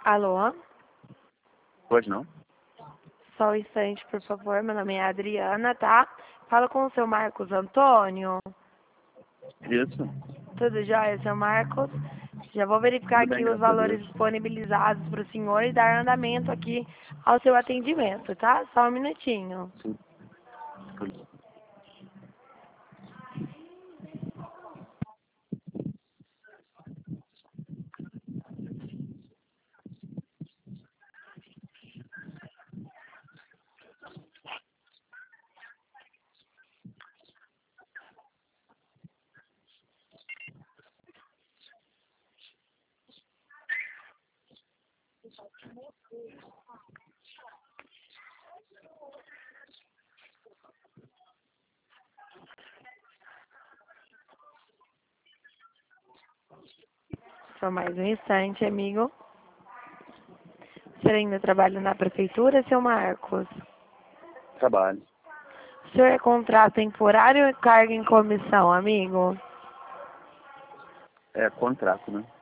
Alô? Pode não? Só um instante, por favor. Meu nome é Adriana, tá? Fala com o seu Marcos Antônio. Isso. Tudo jóia, seu Marcos? Já vou verificar Tudo bem, aqui os graças a valores Deus. disponibilizados para o senhor e dar andamento aqui ao seu atendimento, tá? Só um minutinho. Sim. Só mais um instante, amigo. Você ainda trabalha na prefeitura, seu Marcos? Trabalho. O senhor é contrato temporário ou carga em comissão, amigo? É contrato, né?